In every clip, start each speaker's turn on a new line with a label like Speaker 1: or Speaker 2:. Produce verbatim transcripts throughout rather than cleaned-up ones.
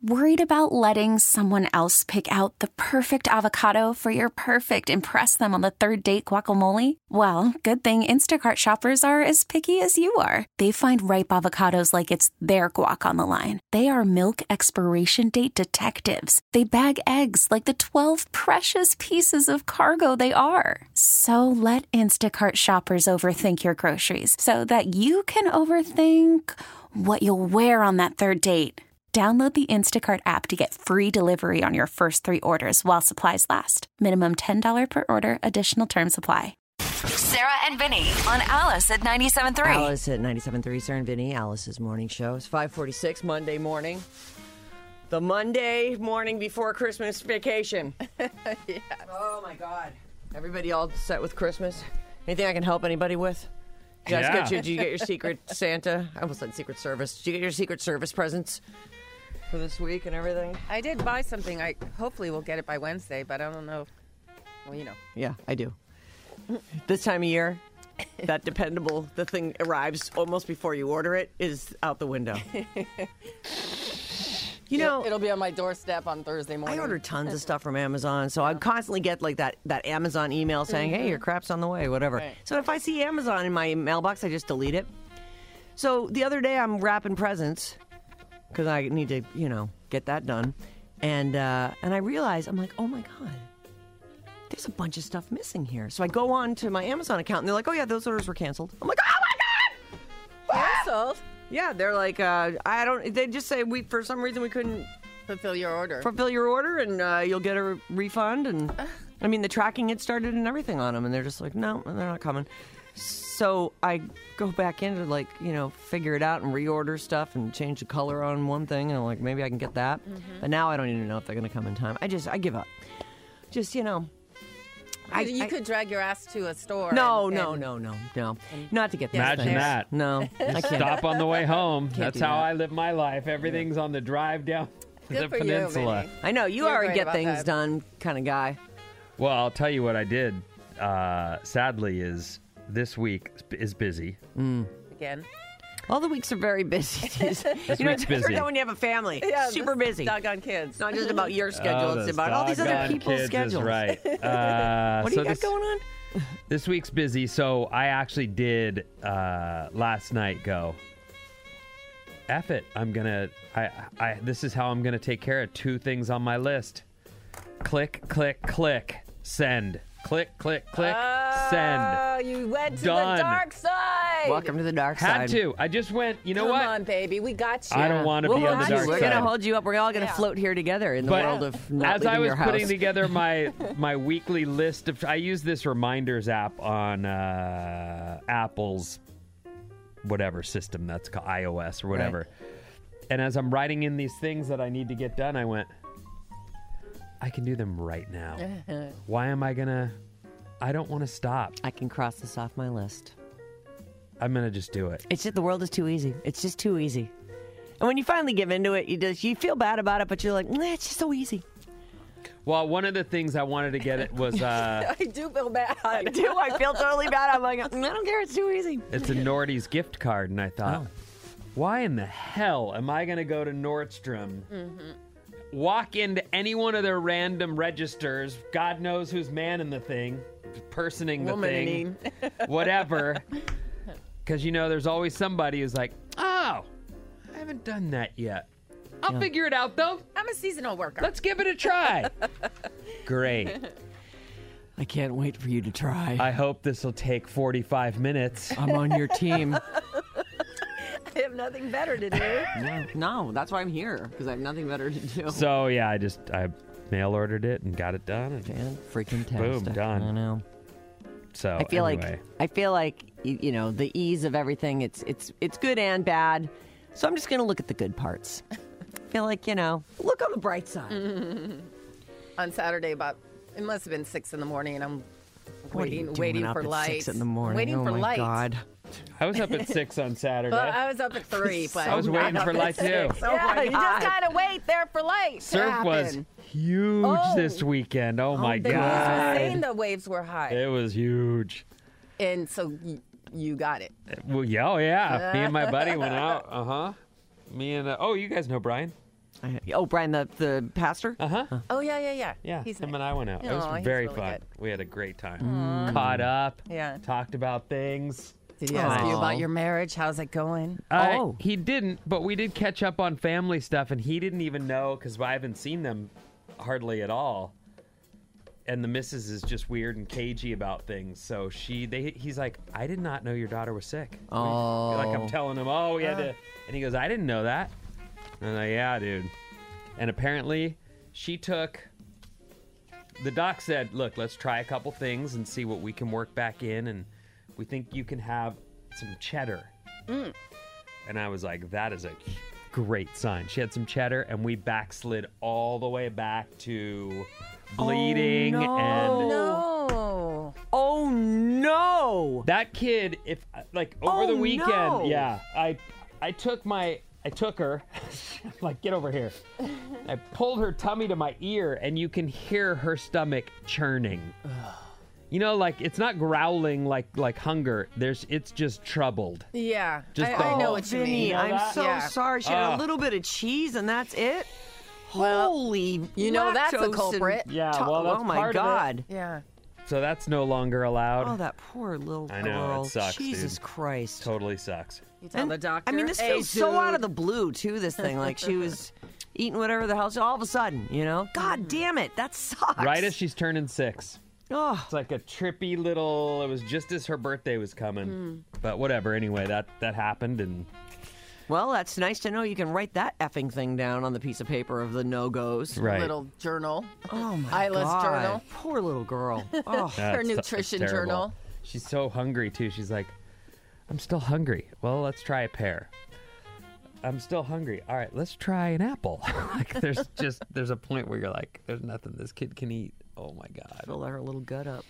Speaker 1: Worried about letting someone else pick out the perfect avocado for your perfect impress them on the third date guacamole? Well, good thing Instacart shoppers are as picky as you are. They find ripe avocados like it's their guac on the line. They are milk expiration date detectives. They bag eggs like the twelve precious pieces of cargo they are. So let Instacart shoppers overthink your groceries so that you can overthink what you'll wear on that third date. Download the Instacart app to get free delivery on your first three orders while supplies last. Minimum ten dollars per order. Additional terms apply.
Speaker 2: Sarah and Vinny on Alice at ninety-seven point three.
Speaker 3: Alice at ninety-seven point three. Sarah and Vinny, Alice's morning show. It's five forty-six, Monday morning. The Monday morning before Christmas vacation.
Speaker 4: Yes.
Speaker 3: Oh, my God. Everybody all set with Christmas? Anything I can help anybody with? Did you guys
Speaker 5: Yeah.
Speaker 3: get your, did you get your Secret Santa? I almost said Secret Service. Did you get your Secret Service presents for this week and everything?
Speaker 4: I did buy something. I hopefully will get it by Wednesday, but I don't know. Well, you know.
Speaker 3: Yeah, I do. This time of year, that dependable, the thing arrives almost before you order it, is out the window. You know,
Speaker 4: it'll be on my doorstep on Thursday morning.
Speaker 3: I order tons of stuff from Amazon, so I constantly get like that, that Amazon email saying, hey, your crap's on the way, whatever.
Speaker 4: Right.
Speaker 3: So if I see Amazon in my mailbox, I just delete it. So the other day I'm wrapping presents because I need to, you know, get that done. And, uh, and I realize, I'm like, oh my God, there's a bunch of stuff missing here. So I go on to my Amazon account and they're like, oh yeah, those orders were canceled. I'm like, oh my God!
Speaker 4: Canceled?
Speaker 3: Yeah, they're like, uh, I don't, they just say we, for some reason we couldn't
Speaker 4: Fulfill your order.
Speaker 3: fulfill your order and uh, you'll get a re- refund. And I mean, the tracking had started and everything on them, and they're just like, no, they're not coming. So I go back in to, like, you know, figure it out and reorder stuff and change the color on one thing, and I'm like, maybe I can get that.
Speaker 4: Mm-hmm.
Speaker 3: But now I don't even know if they're going to come in time. I just, I give up. Just, you know. I,
Speaker 4: you
Speaker 3: I-
Speaker 4: could drag your ass to a store.
Speaker 3: No,
Speaker 4: and,
Speaker 3: no,
Speaker 4: and
Speaker 3: no, no, no. Not to get these
Speaker 5: Imagine
Speaker 3: things.
Speaker 5: that.
Speaker 3: No, I can't.
Speaker 5: Stop on the way home. That's
Speaker 3: do
Speaker 5: how
Speaker 3: that.
Speaker 5: I live my life. Everything's on the drive down
Speaker 4: Good
Speaker 5: the
Speaker 4: for you,
Speaker 5: peninsula.
Speaker 4: Vinny.
Speaker 3: I know, you
Speaker 4: You're
Speaker 3: are a
Speaker 4: great
Speaker 3: get
Speaker 4: about
Speaker 3: things
Speaker 4: that.
Speaker 3: done kind of guy.
Speaker 5: Well, I'll tell you what I did. Uh, sadly, is this week is busy.
Speaker 4: Again.
Speaker 3: All the weeks are very busy.
Speaker 5: This
Speaker 3: you know,
Speaker 5: week's
Speaker 3: it turns
Speaker 5: busy.
Speaker 3: out when you have a family,
Speaker 4: Yeah,
Speaker 3: super
Speaker 4: this
Speaker 3: busy.
Speaker 4: Doggone kids.
Speaker 3: It's not just about your schedule;
Speaker 5: Oh,
Speaker 3: it's
Speaker 5: those
Speaker 3: about all these other
Speaker 5: doggone
Speaker 3: people's
Speaker 5: kids
Speaker 3: schedules.
Speaker 5: Is right. Uh,
Speaker 3: What do
Speaker 5: so
Speaker 3: you got
Speaker 5: this,
Speaker 3: going on?
Speaker 5: This week's busy, so I actually did uh, last night go. F it. I'm gonna. I. I. This is how I'm gonna take care of two things on my list. Click, click, click. Send. Click, click, click. Send.
Speaker 4: Oh, you went to
Speaker 5: Done.
Speaker 4: the dark side.
Speaker 3: Welcome to the dark
Speaker 5: Had
Speaker 3: side.
Speaker 5: to. I just went. You know
Speaker 4: Come
Speaker 5: what?
Speaker 4: on, baby. We got you.
Speaker 5: I don't want to
Speaker 3: We'll
Speaker 5: be on the
Speaker 3: hold you.
Speaker 5: dark
Speaker 3: We're
Speaker 5: side.
Speaker 3: gonna hold you up. We're all gonna
Speaker 4: Yeah.
Speaker 3: float here together in the
Speaker 5: But
Speaker 3: world of not
Speaker 5: as I
Speaker 3: leaving
Speaker 5: was
Speaker 3: your house.
Speaker 5: putting together my my weekly list of, I use this reminders app on uh, Apple's whatever system that's called, iOS or whatever. And as I'm writing in these things that I need to get done, I went, I can do them right now. Why am I gonna? I don't want to stop.
Speaker 3: I can cross this off my list.
Speaker 5: I'm gonna just do it.
Speaker 3: It's just the world is too easy. It's just too easy. And when you finally give into it, you just you feel bad about it, but you're like, nah, it's just so easy.
Speaker 5: Well, one of the things I wanted to get it was uh,
Speaker 4: I do feel bad.
Speaker 3: I do. I feel totally bad. I'm like, I don't care. It's too easy.
Speaker 5: it's a Nordy's gift card, and I thought,
Speaker 3: Oh.
Speaker 5: why in the hell am I going to go to Nordstrom, walk into any one of their random registers, God knows who's manning the thing, personing the
Speaker 4: Womaning.
Speaker 5: thing, whatever, because, you know, there's always somebody who's like, oh, I haven't done that yet. I'll figure it out, though.
Speaker 4: I'm a seasonal worker.
Speaker 5: Let's give it a try. Great.
Speaker 3: I can't wait for you to try.
Speaker 5: I hope this will take forty-five minutes.
Speaker 3: I'm on your team.
Speaker 4: I have nothing better to do.
Speaker 3: no, no, that's why I'm here, because I have nothing better to do.
Speaker 5: So, yeah, I just, I mail ordered it and got it done. And
Speaker 3: Man, freaking
Speaker 5: Boom,
Speaker 3: tastic.
Speaker 5: done.
Speaker 3: I know.
Speaker 5: so,
Speaker 3: I feel
Speaker 5: anyway.
Speaker 3: like I feel like you, you know the ease of everything. It's it's it's good and bad. So I'm just gonna look at the good parts. I feel like you know look on the bright side.
Speaker 4: On Saturday, about it must have been six in the morning, and I'm
Speaker 3: What are you
Speaker 4: waiting,
Speaker 3: doing
Speaker 4: waiting
Speaker 3: up
Speaker 4: for
Speaker 3: at
Speaker 4: light.
Speaker 3: Six in the morning.
Speaker 4: Waiting
Speaker 3: oh
Speaker 4: for
Speaker 3: my
Speaker 4: light.
Speaker 3: God.
Speaker 5: I was up at six on Saturday.
Speaker 4: But I was up at three. But
Speaker 5: I was
Speaker 4: I'm
Speaker 5: waiting
Speaker 4: not
Speaker 5: for
Speaker 4: up at
Speaker 5: light, too.
Speaker 4: six.
Speaker 3: Oh,
Speaker 4: yeah,
Speaker 3: my
Speaker 4: you
Speaker 3: God.
Speaker 4: just gotta wait there for light. to
Speaker 5: Surf was
Speaker 4: happen.
Speaker 5: huge
Speaker 4: Oh.
Speaker 5: this weekend. Oh, my
Speaker 4: The news
Speaker 5: God.
Speaker 4: was saying the waves were high,
Speaker 5: It was huge.
Speaker 4: and so y- you got it.
Speaker 5: Well, yeah, oh, yeah. Me and my buddy went out. Uh huh. Me and, uh, oh, you guys know Brian.
Speaker 3: I, oh, Brian, the the pastor.
Speaker 5: Uh huh.
Speaker 4: Oh yeah, yeah, yeah.
Speaker 5: Yeah,
Speaker 4: he's
Speaker 5: him
Speaker 4: nice.
Speaker 5: and I went out. It
Speaker 4: Aw,
Speaker 5: was
Speaker 4: he's
Speaker 5: very
Speaker 4: really
Speaker 5: fun.
Speaker 4: good.
Speaker 5: We had a great time. Caught up.
Speaker 4: Yeah.
Speaker 5: Talked about things.
Speaker 4: Did he ask you
Speaker 3: Aw.
Speaker 4: about your marriage? How's it going?
Speaker 5: Uh,
Speaker 3: Oh.
Speaker 5: He didn't, but we did catch up on family stuff, and he didn't even know because I haven't seen them hardly at all. And the missus is just weird and cagey about things. So she, they, he's like, I did not know your daughter was sick.
Speaker 3: Oh.
Speaker 5: Like I'm telling him, oh, we had to, and he goes, I didn't know that. And I'm like, yeah, dude. And apparently, she took. The doc said, look, let's try a couple things and see what we can work back in, and we think you can have some cheddar.
Speaker 4: Mm.
Speaker 5: And I was like, that is a great sign. She had some cheddar, and we backslid all the way back to bleeding
Speaker 3: no.
Speaker 5: and
Speaker 4: No.
Speaker 3: Oh no!
Speaker 5: that kid. If like over
Speaker 3: Oh,
Speaker 5: the weekend,
Speaker 3: no.
Speaker 5: yeah, I I took my I took her, I'm like, get over here. I pulled her tummy to my ear, and you can hear her stomach churning. You know, like it's not growling like like hunger. There's it's just troubled.
Speaker 4: Yeah.
Speaker 5: Just
Speaker 4: I,
Speaker 5: the
Speaker 4: I know
Speaker 5: whole-
Speaker 4: what you
Speaker 3: Vinny,
Speaker 4: mean.
Speaker 5: You know
Speaker 3: I'm
Speaker 5: that?
Speaker 3: so
Speaker 4: Yeah.
Speaker 3: sorry. She had
Speaker 5: Ah.
Speaker 3: a little bit of cheese, and that's it.
Speaker 4: Well,
Speaker 3: Holy,
Speaker 4: you know that's a
Speaker 3: lactose and
Speaker 4: culprit.
Speaker 5: Yeah,
Speaker 3: to-
Speaker 5: well, that's
Speaker 3: oh my
Speaker 5: part of it.
Speaker 3: God.
Speaker 4: Yeah.
Speaker 5: So that's no longer allowed.
Speaker 3: Oh, that poor little
Speaker 5: I know, it
Speaker 3: girl.
Speaker 5: sucks,
Speaker 3: Jesus
Speaker 5: dude.
Speaker 3: Christ.
Speaker 5: Totally sucks.
Speaker 4: You tell
Speaker 3: And,
Speaker 4: the doctor.
Speaker 3: I mean, this
Speaker 4: hey,
Speaker 3: feels so
Speaker 4: dude.
Speaker 3: out of the blue, too, this thing. Like she was eating whatever the hell. So all of a sudden, you know? God damn it. That sucks.
Speaker 5: Right as she's turning six.
Speaker 3: Oh,
Speaker 5: It's like a trippy little. It was just as her birthday was coming, but whatever. Anyway, that that happened, and
Speaker 3: well, that's nice to know you can write that effing thing down on the piece of paper of the no-goes.
Speaker 5: right.
Speaker 4: Little journal.
Speaker 3: Oh, my
Speaker 4: Isla's
Speaker 3: God.
Speaker 4: journal.
Speaker 3: Poor little girl. Oh.
Speaker 5: That's-
Speaker 4: her
Speaker 5: that's
Speaker 4: nutrition
Speaker 5: terrible.
Speaker 4: journal.
Speaker 5: She's so hungry too. She's like, I'm still hungry. Well, let's try a pear. I'm still hungry. All right, let's try an apple. Like, there's just there's a point where you're like, there's nothing this kid can eat. Oh my God.
Speaker 3: Fill her little gut up.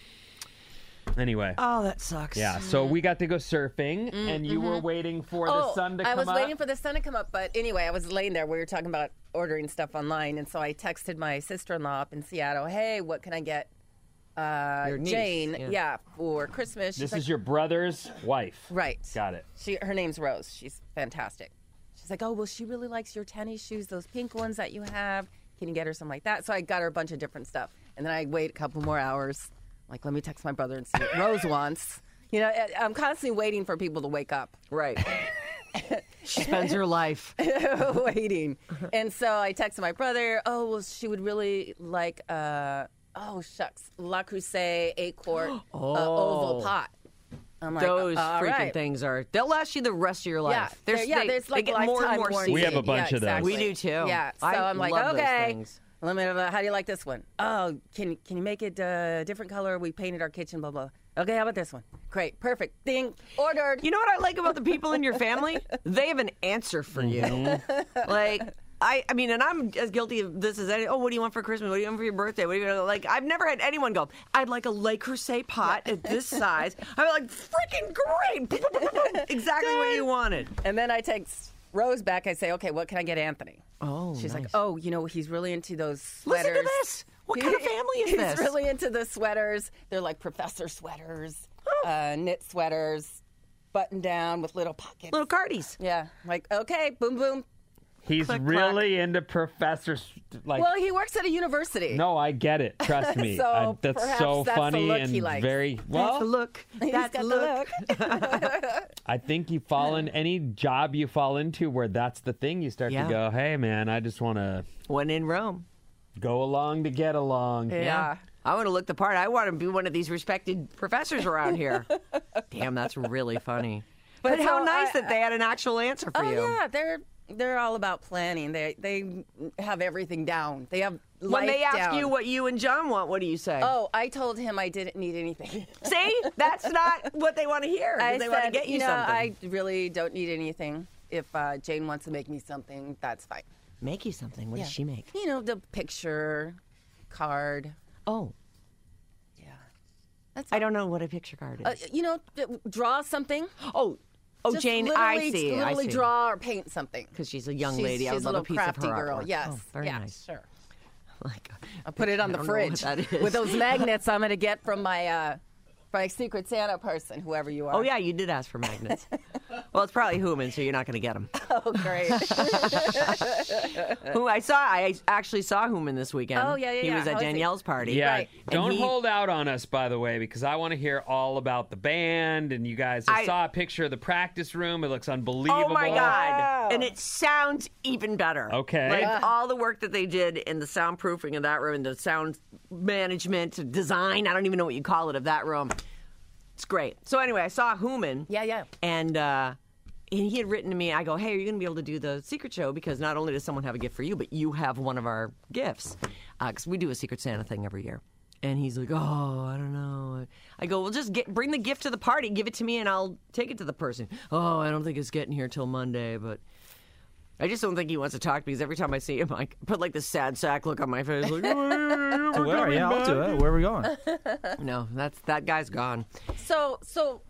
Speaker 5: Anyway.
Speaker 3: Oh, that sucks.
Speaker 5: Yeah, so we got to go surfing, and you were waiting for the
Speaker 4: Oh,
Speaker 5: sun to
Speaker 4: I
Speaker 5: come
Speaker 4: was
Speaker 5: up.
Speaker 4: waiting for the sun to come up, but anyway, I was laying there. We were talking about ordering stuff online, and so I texted my sister-in-law up in Seattle. Hey, what can I get uh,
Speaker 3: Your niece,
Speaker 4: Jane?
Speaker 3: yeah.
Speaker 4: for Christmas. She's
Speaker 5: This
Speaker 4: like,
Speaker 5: is your brother's wife.
Speaker 4: right.
Speaker 5: Got it.
Speaker 4: She her name's Rose. She's fantastic. She's like, oh well, she really likes your tennis shoes, those pink ones that you have. Can you get her something like that? So I got her a bunch of different stuff, and then I wait a couple more hours. Like, let me text my brother and see what Rose wants. You know, I- I'm constantly waiting for people to wake up.
Speaker 3: Right. She spends her life.
Speaker 4: waiting. And so I texted my brother, oh, well, she would really like, uh, oh, shucks, Le Creuset eight quart uh, oval pot. I'm like,
Speaker 3: Those
Speaker 4: all
Speaker 3: freaking
Speaker 4: right.
Speaker 3: things are, they'll last you the rest of your life.
Speaker 4: Yeah,
Speaker 3: There's,
Speaker 4: they're- yeah,
Speaker 3: they,
Speaker 4: there's like
Speaker 3: they get more and
Speaker 4: lifetime
Speaker 3: more
Speaker 4: warranty.
Speaker 5: We have a bunch
Speaker 4: Yeah,
Speaker 5: of those.
Speaker 4: exactly.
Speaker 3: We do too.
Speaker 4: Yeah, so
Speaker 3: I
Speaker 4: I'm like,
Speaker 3: love those
Speaker 4: okay.
Speaker 3: things.
Speaker 4: Let me, uh, how do you like this one? Oh, can can you make it a different color? We painted our kitchen, blah, blah. Okay, how about this one? Great, perfect. Ding, ordered.
Speaker 3: You know what I like about the people in your family? They have an answer for you.
Speaker 5: Mm-hmm.
Speaker 3: Like, I, I mean, and I'm as guilty of this as any. Oh, what do you want for Christmas? What do you want for your birthday? What do you like? I've never had anyone go, I'd like a Le Creuset pot at this size. I'm like, freaking great. Exactly what you wanted.
Speaker 4: And then I text Rose back. I say, okay, what can I get Anthony?
Speaker 3: Oh,
Speaker 4: She's
Speaker 3: nice.
Speaker 4: like, oh, you know, he's really into those sweaters.
Speaker 3: Listen to this. What kind of family is
Speaker 4: he's
Speaker 3: this?
Speaker 4: He's really into the sweaters. They're like professor sweaters, uh, knit sweaters, button down with little pockets.
Speaker 3: Little cardies.
Speaker 4: Yeah, like, okay, boom, boom.
Speaker 5: He's
Speaker 3: Click,
Speaker 5: really into professors. Like,
Speaker 4: Well, he works at a university.
Speaker 5: no, I get it. Trust me.
Speaker 4: So
Speaker 5: I, that's
Speaker 4: perhaps
Speaker 5: so
Speaker 4: that's the
Speaker 5: funny
Speaker 4: look
Speaker 5: and
Speaker 4: he likes.
Speaker 5: very
Speaker 3: That's
Speaker 5: well.
Speaker 3: the look.
Speaker 4: He's
Speaker 3: That's
Speaker 4: got
Speaker 3: the
Speaker 4: the
Speaker 3: look.
Speaker 4: look.
Speaker 5: I think you fall in any job you fall into where that's the thing. You start
Speaker 3: Yeah.
Speaker 5: to go, hey man, I just want to
Speaker 3: When in Rome.
Speaker 5: go along to get along.
Speaker 4: Yeah.
Speaker 3: I want to look the part. I want to be one of these respected professors around here. Damn, that's really funny. But,
Speaker 4: But
Speaker 3: how
Speaker 4: so
Speaker 3: nice
Speaker 4: I-
Speaker 3: that they had an actual answer for
Speaker 4: Oh
Speaker 3: you.
Speaker 4: yeah, they're they're all about planning. They they have everything down. They have
Speaker 3: When
Speaker 4: life
Speaker 3: they ask
Speaker 4: down.
Speaker 3: you what you and John want, what do you say?
Speaker 4: Oh, I told him I didn't need anything.
Speaker 3: See, that's not what they want to hear. 'Cause
Speaker 4: I
Speaker 3: they
Speaker 4: said,
Speaker 3: want to get you,
Speaker 4: know,
Speaker 3: something.
Speaker 4: I really don't need anything. If uh, Jane wants to make me something, that's fine.
Speaker 3: Make you something. What
Speaker 4: Yeah.
Speaker 3: does she make?
Speaker 4: You know, the picture, card.
Speaker 3: Oh,
Speaker 4: Yeah. That's
Speaker 3: I don't know what a picture card is.
Speaker 4: Uh, you know, d- draw something.
Speaker 3: oh, oh,
Speaker 4: Just
Speaker 3: Jane, I
Speaker 4: literally-
Speaker 3: see. I
Speaker 4: Literally
Speaker 3: see.
Speaker 4: draw or paint something.
Speaker 3: Because she's a young
Speaker 4: She's,
Speaker 3: lady. I
Speaker 4: she's
Speaker 3: would
Speaker 4: a
Speaker 3: love a
Speaker 4: little
Speaker 3: piece of
Speaker 4: crafty
Speaker 3: her
Speaker 4: girl.
Speaker 3: artwork.
Speaker 4: Yes.
Speaker 3: Oh, very
Speaker 4: yeah,
Speaker 3: nice.
Speaker 4: Sure.
Speaker 3: Like,
Speaker 4: I'll put it on
Speaker 3: I
Speaker 4: the
Speaker 3: don't know what
Speaker 4: fridge
Speaker 3: that is.
Speaker 4: with those magnets I'm going to get from my uh, My Secret Santa person, whoever you are.
Speaker 3: Oh, yeah, you did ask for magnets. Well, it's probably Hooman, so you're not going to get them.
Speaker 4: Oh, great.
Speaker 3: Who I saw, I actually saw Hooman this weekend.
Speaker 4: Oh, yeah, yeah,
Speaker 3: He
Speaker 4: yeah.
Speaker 3: was at
Speaker 4: How is he?
Speaker 3: Danielle's party.
Speaker 5: Yeah,
Speaker 4: Right.
Speaker 5: don't
Speaker 3: And he-
Speaker 5: hold out on us, by the way, because I want to hear all about the band and you guys. I,
Speaker 3: I-
Speaker 5: saw a picture of the practice room. It looks unbelievable.
Speaker 3: Oh, my God.
Speaker 4: Wow.
Speaker 3: And it sounds even better.
Speaker 5: Okay.
Speaker 3: Like
Speaker 5: Yeah.
Speaker 3: all the work that they did in the soundproofing of that room, and the sound management, design, I don't even know what you call it, of that room. It's great. So anyway, I saw Hooman.
Speaker 4: Yeah, yeah.
Speaker 3: And, uh, and he had written to me, I go, hey, are you going to be able to do the Secret Show? Because not only does someone have a gift for you, but you have one of our gifts. Because we do a Secret Santa thing every year. And he's like, oh, I don't know. I go, well, just get, bring the gift to the party, give it to me, and I'll take it to the person. Oh, I don't think it's getting here till Monday, but I just don't think he wants to talk because every time I see him, I put like the sad sack look on my face. Like, oh,
Speaker 6: To where? Yeah, I'll do it. Where are we going?
Speaker 3: no, that's that guy's gone.
Speaker 4: So, so,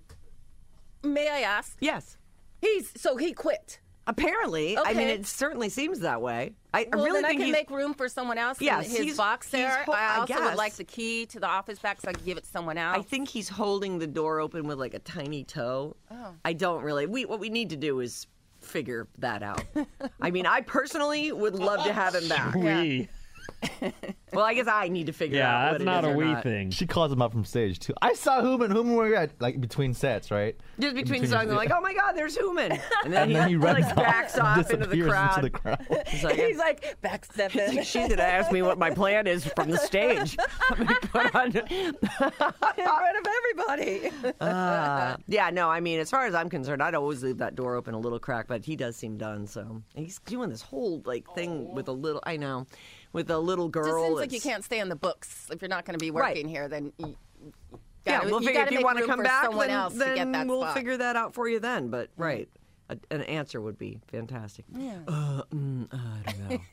Speaker 4: may I ask?
Speaker 3: Yes.
Speaker 4: He's so he quit.
Speaker 3: Apparently. I mean,
Speaker 4: Okay.
Speaker 3: it certainly seems that way. I,
Speaker 4: Well,
Speaker 3: I really
Speaker 4: then
Speaker 3: think
Speaker 4: I can
Speaker 3: he's...
Speaker 4: make room for someone else
Speaker 3: Yes,
Speaker 4: in his
Speaker 3: he's-
Speaker 4: box
Speaker 3: he's
Speaker 4: there.
Speaker 3: ho-
Speaker 4: I
Speaker 3: I
Speaker 4: also would
Speaker 3: guess.
Speaker 4: like the key to the office back so I can give it to someone else.
Speaker 3: I think he's holding the door open with like a tiny toe. Oh. I don't really. We what we need to do is figure that out. I mean, I personally would love to have him back.
Speaker 5: We.
Speaker 3: Well, I guess I need to figure
Speaker 5: Yeah,
Speaker 3: out
Speaker 5: that's
Speaker 3: what
Speaker 5: not
Speaker 3: it
Speaker 5: a
Speaker 3: is or
Speaker 5: we
Speaker 3: not.
Speaker 5: thing.
Speaker 6: She calls him up from stage too. I saw Hooman. Hooman were at like between sets, right?
Speaker 3: Just between,
Speaker 6: Between-
Speaker 3: songs, I'm like, oh my God, there's Hooman. And then,
Speaker 6: And then he
Speaker 3: he,
Speaker 6: runs
Speaker 3: like backs off into the
Speaker 6: disappears
Speaker 3: crowd.
Speaker 6: into the crowd.
Speaker 3: He's like,
Speaker 4: he's like backstepping
Speaker 3: she's gonna ask me what my plan is from the stage. I'm gonna put on.
Speaker 4: in front of everybody.
Speaker 3: Uh, yeah, no, I mean, as far as I'm concerned, I'd always leave that door open a little crack, but he does seem done. So he's doing this whole like thing with a little. I know, with a little girl.
Speaker 4: Just seems like you
Speaker 3: that's-
Speaker 4: can't stay in the books if you're not going to be
Speaker 3: Right.
Speaker 4: working here. Then you, you
Speaker 3: Yeah,
Speaker 4: gotta,
Speaker 3: we'll
Speaker 4: you
Speaker 3: figure
Speaker 4: gotta
Speaker 3: if you
Speaker 4: make
Speaker 3: want to
Speaker 4: room
Speaker 3: come
Speaker 4: for
Speaker 3: back,
Speaker 4: someone
Speaker 3: then,
Speaker 4: else
Speaker 3: then
Speaker 4: to get that
Speaker 3: we'll
Speaker 4: spot.
Speaker 3: figure that out for you then. But right, a, an answer would be fantastic. Yeah. Uh, mm, I don't know.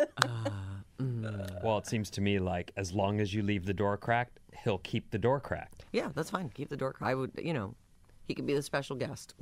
Speaker 5: Well, it seems to me like as long as you leave the door cracked, he'll keep the door cracked.
Speaker 3: Yeah, that's fine. Keep the door. I would, you know, he could be the special guest.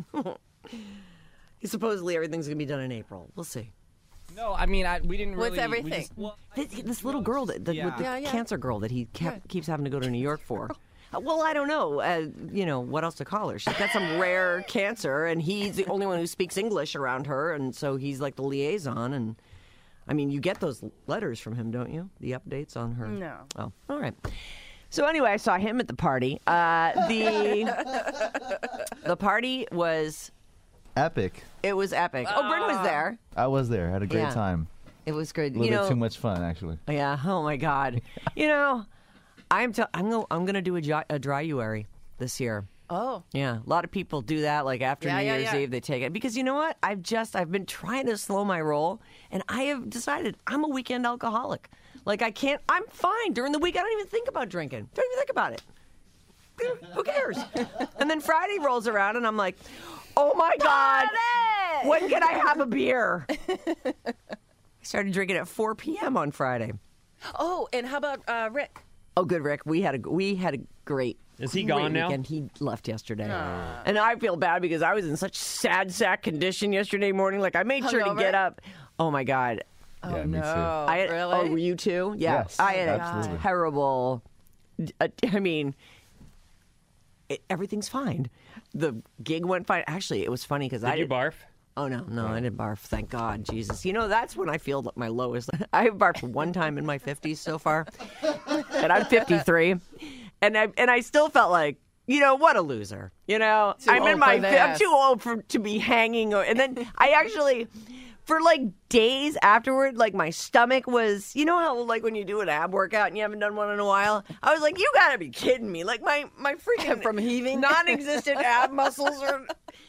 Speaker 3: Supposedly everything's gonna be done in April. We'll see.
Speaker 7: No, I mean, I, we didn't
Speaker 4: With
Speaker 7: really. we
Speaker 4: everything.
Speaker 7: just- well,
Speaker 3: This, this little girl that, that
Speaker 7: Yeah.
Speaker 3: with the
Speaker 4: Yeah, yeah.
Speaker 3: cancer girl that he kept, keeps having to go to New York for. Uh, Well, I don't know. Uh, you know what else to call her? She's got some rare cancer, and he's the only one who speaks English around her, and so he's like the liaison. And I mean, you get those letters from him, don't you? The updates on her.
Speaker 4: No.
Speaker 3: Oh, all right. So anyway, I saw him at the party. Uh, the the party was
Speaker 6: Epic.
Speaker 3: it was epic. Oh, Bryn was there.
Speaker 6: I was there. Had a great
Speaker 3: Yeah.
Speaker 6: time.
Speaker 3: It was good.
Speaker 6: A little
Speaker 3: you know,
Speaker 6: bit too much fun, actually.
Speaker 3: Yeah. Oh my God. You know, I'm t- I'm gonna I'm gonna do a, dry- a dryuary this year.
Speaker 4: Oh,
Speaker 3: Yeah, a lot of people do that. Like after
Speaker 4: Yeah,
Speaker 3: New
Speaker 4: yeah,
Speaker 3: Year's
Speaker 4: yeah.
Speaker 3: Eve, they take it because you know what? I've just I've been trying to slow my roll, and I have decided I'm a weekend alcoholic. Like I can't. I'm fine during the week. I don't even think about drinking. Don't even think about it. Who cares? And then Friday rolls around, and I'm like, oh my God, when can I have a beer? I started drinking at four p.m. on Friday.
Speaker 4: oh, and how about uh, Rick?
Speaker 3: Oh, good, Rick. We had a we had a great.
Speaker 5: Is he
Speaker 3: great
Speaker 5: gone now?
Speaker 3: weekend. He left yesterday, and I feel bad because I was in such sad sack condition yesterday morning. Like I made sure to
Speaker 4: Hungover?
Speaker 3: get up. Oh my God!
Speaker 6: yeah, me too.
Speaker 4: No,
Speaker 3: I had,
Speaker 4: really?
Speaker 3: Oh, were you too? Yeah,
Speaker 6: Yes,
Speaker 3: I had
Speaker 6: absolutely.
Speaker 3: a terrible. uh, I mean, it, everything's fine. The gig went fine. Actually, it was funny because I
Speaker 5: Did you
Speaker 3: didn't-
Speaker 5: barf?
Speaker 3: Oh no, no, I didn't barf. Thank God, Jesus. You know that's when I feel my lowest. I have barfed one time in my fifties so far, and I'm fifty-three, and I and I still felt like, you know, what a loser. You know,
Speaker 4: Too
Speaker 3: I'm in
Speaker 4: old
Speaker 3: my.
Speaker 4: for
Speaker 3: I'm
Speaker 4: this.
Speaker 3: too old for to be hanging, or, and then I actually. For like days afterward, like my stomach was, you know how like when you do an ab workout and you haven't done one in a while, I was like, you gotta be kidding me! Like my my freaking
Speaker 4: From heaving?
Speaker 3: non-existent ab muscles are.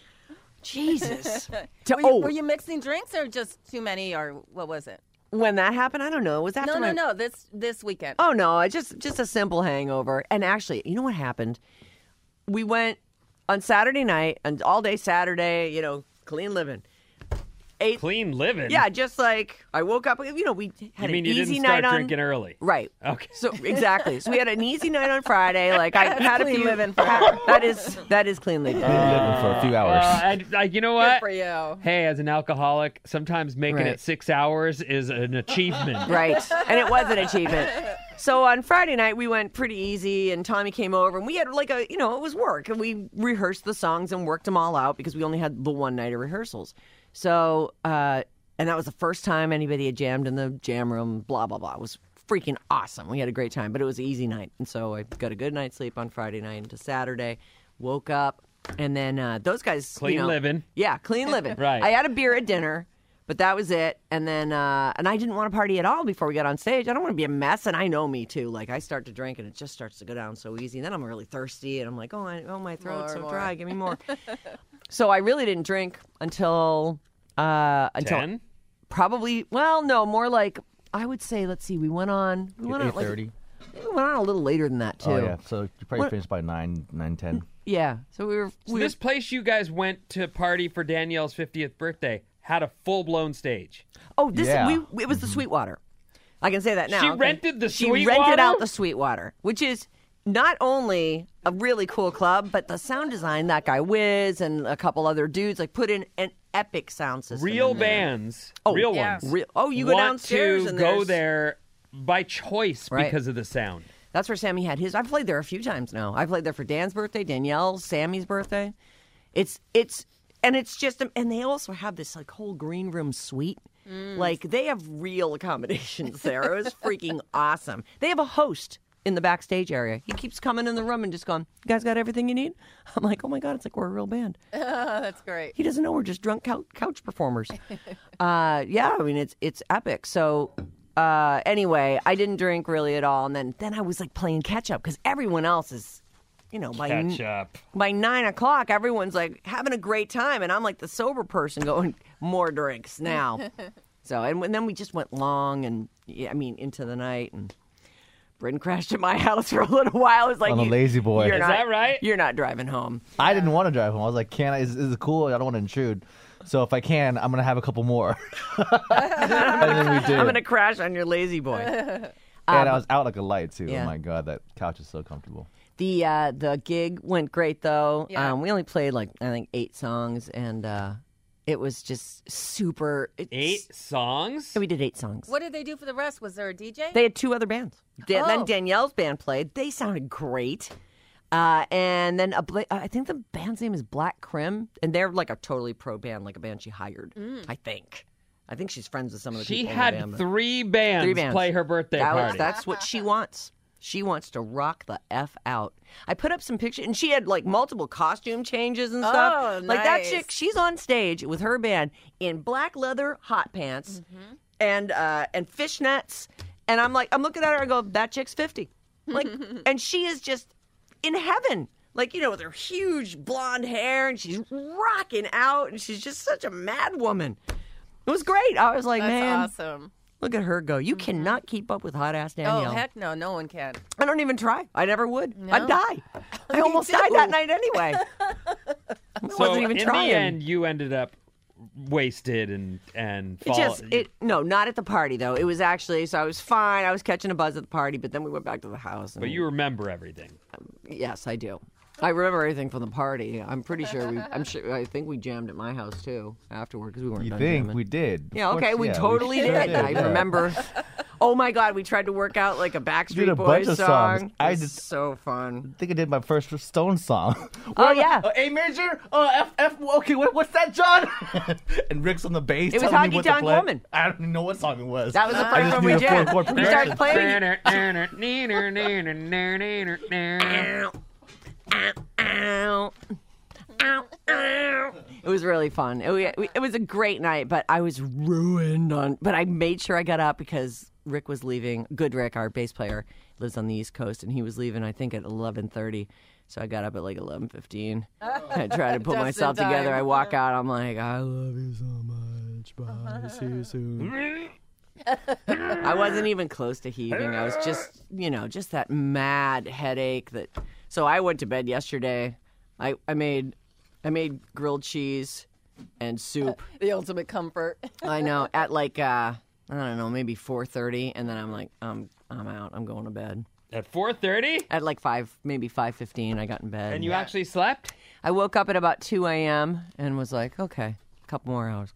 Speaker 3: Jesus. To-
Speaker 4: Were you,
Speaker 3: oh,
Speaker 4: were you mixing drinks or just too many, or what was it?
Speaker 3: when that happened, I don't know. It was after
Speaker 4: No,
Speaker 3: my.
Speaker 4: no, no. This this weekend.
Speaker 3: Oh no, it's just just a simple hangover. And actually, you know what happened? We went on Saturday night and all day Saturday. You know, clean living. Ate.
Speaker 5: Clean living?
Speaker 3: Yeah, just like I woke up. You know, we had
Speaker 5: You mean
Speaker 3: an
Speaker 5: you
Speaker 3: easy
Speaker 5: didn't start
Speaker 3: night on.
Speaker 5: drinking early?
Speaker 3: Right.
Speaker 5: Okay.
Speaker 3: So exactly. So we had an easy night on Friday. Like I had a
Speaker 4: clean
Speaker 3: few.
Speaker 4: living for
Speaker 3: had- that is that is clean living.
Speaker 6: Been living for a few hours.
Speaker 5: Uh, and, like, you know
Speaker 4: Good
Speaker 5: what?
Speaker 4: for you.
Speaker 5: Hey, as an alcoholic, sometimes making
Speaker 3: Right.
Speaker 5: it six hours is an achievement.
Speaker 3: Right. And it was an achievement. So on Friday night, we went pretty easy, and Tommy came over, and we had like a, you know, it was work, and we rehearsed the songs and worked them all out because we only had the one night of rehearsals. So, uh, and that was the first time anybody had jammed in the jam room, blah, blah, blah. It was freaking awesome. We had a great time, but it was an easy night. And so I got a good night's sleep on Friday night into Saturday, woke up, and then uh, those guys,
Speaker 5: Clean
Speaker 3: you know,
Speaker 5: living.
Speaker 3: Yeah, clean living.
Speaker 5: Right.
Speaker 3: I had a beer at dinner. But that was it. And then, uh, and I didn't want to party at all before we got on stage. I don't want to be a mess. And I know me too. Like, I start to drink and it just starts to go down so easy. And then I'm really thirsty. And I'm like, oh, I, oh my throat's
Speaker 4: More,
Speaker 3: so
Speaker 4: more.
Speaker 3: dry. Give me more. So I really didn't drink until, uh, until
Speaker 5: ten?
Speaker 3: probably, well, no, more like, I would say, let's see, we went on, we went on
Speaker 6: eight
Speaker 3: like,
Speaker 6: thirty.
Speaker 3: we went on a little later than that too.
Speaker 6: Oh, yeah. So you probably
Speaker 3: What-
Speaker 6: finished by nine, nine, ten.
Speaker 3: Yeah. So we were,
Speaker 5: So
Speaker 3: we
Speaker 5: this place you guys went to party for Danielle's fiftieth birthday had a full-blown stage.
Speaker 3: Oh, this
Speaker 6: Yeah.
Speaker 3: we it was the Sweetwater. I can say that now.
Speaker 5: She
Speaker 3: okay?
Speaker 5: rented the
Speaker 3: She
Speaker 5: Sweetwater?
Speaker 3: rented out the Sweetwater, which is not only a really cool club, but the sound design, that guy Wiz and a couple other dudes like put in an epic sound system.
Speaker 5: Real
Speaker 3: in there.
Speaker 5: bands,
Speaker 3: Oh,
Speaker 5: real
Speaker 4: yeah.
Speaker 5: ones.
Speaker 3: Real, oh, you go
Speaker 5: want
Speaker 3: downstairs
Speaker 5: to
Speaker 3: and
Speaker 5: go
Speaker 3: there's-
Speaker 5: there by choice
Speaker 3: Right.
Speaker 5: because of the sound.
Speaker 3: That's where Sammy had his. I've played there a few times now. I played there for Dan's birthday, Danielle's, Sammy's birthday. It's it's and it's just and they also have this like whole green room suite. Like they have real accommodations there. It was freaking awesome. They have a host in the backstage area. He keeps coming in the room and just going, "You guys got everything you need?" I'm like, "Oh my god, it's like we're a real band."
Speaker 4: That's great.
Speaker 3: He doesn't know we're just drunk couch, couch performers. uh, yeah, I mean it's it's epic. So uh, anyway, I didn't drink really at all, and then then I was like playing catch up because everyone else is, you know, by
Speaker 5: Catch up.
Speaker 3: by nine o'clock, everyone's like having a great time, and I'm like the sober person going more drinks now. So and, and then we just went long and yeah, I mean into the night and. Britton crashed at my house for a little while. I was like,
Speaker 6: On a
Speaker 3: you-
Speaker 6: lazy boy.
Speaker 3: You're
Speaker 6: Is
Speaker 3: not,
Speaker 5: that right?
Speaker 3: You're not driving home.
Speaker 6: I didn't want to drive home. I was like, can I? Is, is it cool? I don't want to intrude. So if I can, I'm going to have a couple more. And then we did.
Speaker 3: I'm gonna crash on your lazy boy.
Speaker 6: and I was out like a light, too.
Speaker 3: yeah.
Speaker 6: Oh, my God. That couch is so comfortable.
Speaker 3: The uh, the gig went great though.
Speaker 4: Yeah.
Speaker 3: Um, we only played like I think eight songs, and uh, it was just super. It's,
Speaker 5: Eight songs?
Speaker 3: We did eight songs.
Speaker 4: What did they do for the rest? Was there a D J?
Speaker 3: They had two other bands. Dan-
Speaker 4: Oh.
Speaker 3: Then Danielle's band played. They sounded great. Uh, and then a bla- I think the band's name is Black Crim, and they're like a totally pro band, like a band she hired. I think. I think she's friends with some of the
Speaker 5: She
Speaker 3: people in the
Speaker 5: had
Speaker 3: band, but-
Speaker 5: three bands,
Speaker 3: Three bands.
Speaker 5: play her birthday
Speaker 3: That was-
Speaker 5: party.
Speaker 3: that's what she wants. She wants to rock the F out. I put up some pictures, and she had like multiple costume changes and stuff.
Speaker 4: Oh,
Speaker 3: Like that
Speaker 4: nice.
Speaker 3: chick, she's on stage with her band in black leather hot pants
Speaker 4: Mm-hmm.
Speaker 3: and uh, and fishnets. And I'm like, I'm looking at her and go, that chick's fifty. Like, and she is just in heaven. Like, you know, with her huge blonde hair, and she's rocking out, and she's just such a mad woman. It was great. I was like,
Speaker 4: That's
Speaker 3: man,
Speaker 4: awesome.
Speaker 3: look at her go. You cannot keep up with hot ass Danielle.
Speaker 4: Oh, heck no. No one can.
Speaker 3: I don't even try. I never would.
Speaker 4: No?
Speaker 3: I'd die. I almost died
Speaker 4: too.
Speaker 3: that night anyway. I
Speaker 5: so
Speaker 3: wasn't even
Speaker 5: in
Speaker 3: trying.
Speaker 5: the end, you ended up wasted and and
Speaker 3: It
Speaker 5: fall.
Speaker 3: just it no, not at the party though. It was actually so I was fine. I was catching a buzz at the party, but then we went back to the house. And,
Speaker 5: but you remember everything.
Speaker 3: yes, I do. I remember everything from the party. I'm pretty sure we. I'm sure. I think we jammed at my house too afterward because we weren't
Speaker 6: You
Speaker 3: done
Speaker 6: think?
Speaker 3: jamming.
Speaker 6: We did. Of
Speaker 3: Yeah. Okay.
Speaker 6: course,
Speaker 3: we
Speaker 6: yeah,
Speaker 3: totally
Speaker 6: sure
Speaker 3: did. I
Speaker 6: yeah.
Speaker 3: remember. Oh my God! We tried to work out like a Backstreet
Speaker 6: Did a
Speaker 3: Boys
Speaker 6: bunch of
Speaker 3: song.
Speaker 6: songs. I
Speaker 3: It was
Speaker 6: just-
Speaker 3: so fun.
Speaker 6: I think I did my first Stone song.
Speaker 3: Oh,
Speaker 6: Where am I-
Speaker 3: yeah.
Speaker 6: Uh, A major? Uh, F, F, okay, what, what's that, John? And Rick's on the bass
Speaker 3: It was
Speaker 6: telling me
Speaker 3: Honky
Speaker 6: what to
Speaker 3: Tonk
Speaker 6: play.
Speaker 3: Woman.
Speaker 6: I don't even know what song it was.
Speaker 3: That was the
Speaker 6: I
Speaker 3: first
Speaker 6: just
Speaker 3: one we
Speaker 6: knew the four
Speaker 3: jammed.
Speaker 6: chord
Speaker 3: We started
Speaker 6: progression.
Speaker 3: playing.
Speaker 5: It
Speaker 3: Ow, ow, ow, ow. It was really fun. It, it was a great night, but I was ruined on. But I made sure I got up because Rick was leaving. Good Rick, our bass player, lives on the East Coast, and he was leaving. I think at eleven thirty. So I got up at like eleven fifteen. I tried to put
Speaker 4: Just in
Speaker 3: myself
Speaker 4: time.
Speaker 3: together. I walk out. I'm like, I love you so much. Bye. See you soon. I wasn't even close to heaving. I was just, you know, just that mad headache that. So I went to bed yesterday. I, I made I made grilled cheese and soup.
Speaker 4: The ultimate comfort.
Speaker 3: I know at like uh, I don't know, maybe four thirty, and then I'm like, um, I'm out. I'm going to bed.
Speaker 5: At four thirty?
Speaker 3: At like five, maybe five fifteen, I got in bed.
Speaker 5: And you actually slept?
Speaker 3: I woke up at about two a.m. and was like, okay, a couple more hours.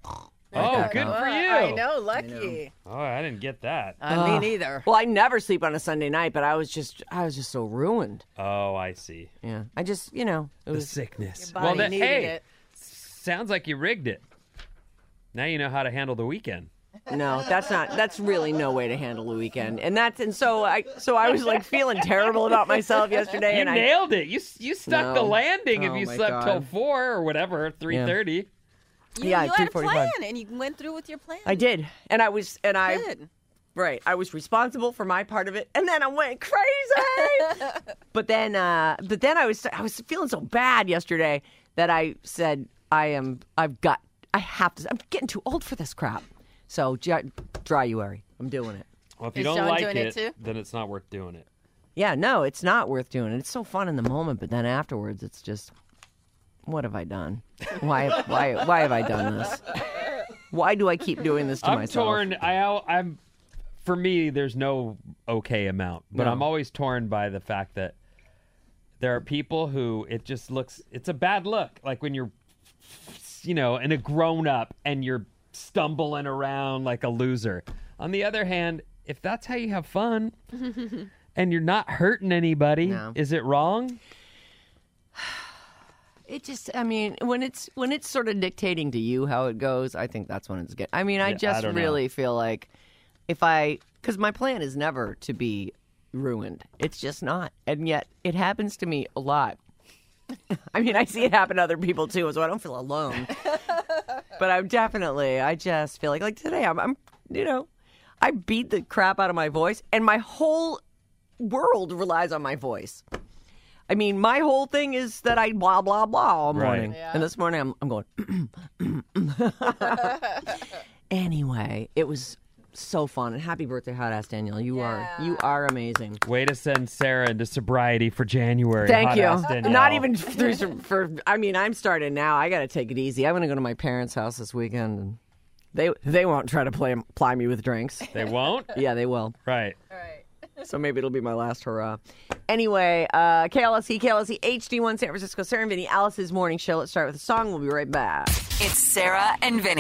Speaker 5: Oh, good
Speaker 4: Well,
Speaker 5: for you.
Speaker 4: I know, lucky.
Speaker 5: Oh, I didn't get that.
Speaker 4: I mean, either.
Speaker 3: Well, I never sleep on a Sunday night, but I was just, I was just so ruined.
Speaker 5: Oh, I see.
Speaker 3: Yeah, I just, you know, it
Speaker 5: The
Speaker 3: was.
Speaker 5: sickness.
Speaker 4: Body
Speaker 5: Well, then,
Speaker 4: needed
Speaker 5: hey,
Speaker 4: it.
Speaker 5: sounds like you rigged it. Now you know how to handle the weekend.
Speaker 3: No, that's not. That's really no way to handle the weekend, and that's and so I so I was like feeling terrible about myself yesterday,
Speaker 5: You
Speaker 3: and I
Speaker 5: nailed it. You you stuck the
Speaker 3: No.
Speaker 5: landing if
Speaker 3: Oh,
Speaker 5: you
Speaker 3: my
Speaker 5: slept till
Speaker 3: God.
Speaker 5: four or whatever, three thirty.
Speaker 4: You,
Speaker 3: Yeah,
Speaker 4: you had a
Speaker 3: two forty-five.
Speaker 4: plan, and you went through with your plan.
Speaker 3: I did, and I was and I
Speaker 4: Good.
Speaker 3: right, I was responsible for my part of it, and then I went crazy. but then, uh, but then I was I was feeling so bad yesterday that I said I am I've got I have to. I'm getting too old for this crap. So dry, dryuary, I'm doing it.
Speaker 5: Well, if you
Speaker 4: Is
Speaker 5: don't
Speaker 4: John
Speaker 5: like
Speaker 4: doing
Speaker 5: it,
Speaker 4: it too?
Speaker 5: then it's not worth doing it.
Speaker 3: Yeah, no, it's not worth doing it. It's so fun in the moment, but then afterwards, it's just, what have I done? Why, why, why have I done this? Why do I keep doing this to
Speaker 5: I'm
Speaker 3: myself?
Speaker 5: torn. I I'm for me. There's no okay amount, but
Speaker 3: No.
Speaker 5: I'm always torn by the fact that there are people who it just looks. It's a bad look. Like when you're, you know, and a grown up and you're stumbling around like a loser. On the other hand, if that's how you have fun and you're not hurting anybody,
Speaker 3: No.
Speaker 5: is it wrong?
Speaker 3: It just, I mean, when it's when it's sort of dictating to you how it goes, I think that's when it's good. I mean, I
Speaker 5: Yeah, I
Speaker 3: just
Speaker 5: don't know.
Speaker 3: really feel like if I, because my plan is never to be ruined. It's just not, and yet it happens to me a lot. I mean, I see it happen to other people too, so I don't feel alone. But I'm definitely, I just feel like, like today, I'm, I'm, you know, I beat the crap out of my voice, and my whole world relies on my voice. I mean, my whole thing is that I blah, blah, blah all
Speaker 5: Right.
Speaker 3: morning. And this morning, I'm, I'm going, anyway, it was so fun. And happy birthday, Hot Ass Danielle. You are, you are amazing.
Speaker 5: Way to send Sarah into sobriety for January.
Speaker 3: Thank
Speaker 5: Hot
Speaker 3: you.
Speaker 5: ass Danielle.
Speaker 3: Not even through some, for. I mean, I'm starting now. I got to take it easy. I'm going to go to my parents' house this weekend, and they they won't try to play ply me with drinks.
Speaker 5: They won't.
Speaker 3: Yeah, they will.
Speaker 5: Right.
Speaker 3: So maybe it'll be my last hurrah. Anyway, uh, K L S E, K L S E H D one San Francisco, Sarah and Vinny, Alice's morning show. Let's start with a song. We'll be right back.
Speaker 2: It's Sarah and Vinny.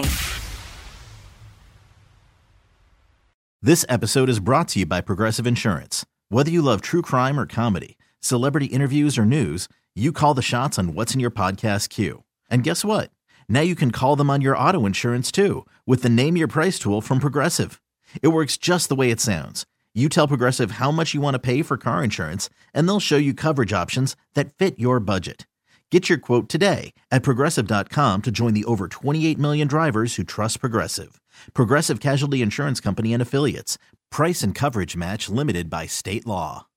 Speaker 8: This episode is brought to you by Progressive Insurance. Whether you love true crime or comedy, celebrity interviews or news, you call the shots on what's in your podcast queue. And guess what? Now you can call them on your auto insurance too with the Name Your Price tool from Progressive. It works just the way it sounds. You tell Progressive how much you want to pay for car insurance, and they'll show you coverage options that fit your budget. Get your quote today at Progressive dot com to join the over twenty-eight million drivers who trust Progressive. Progressive Casualty Insurance Company and Affiliates. Price and coverage match limited by state law.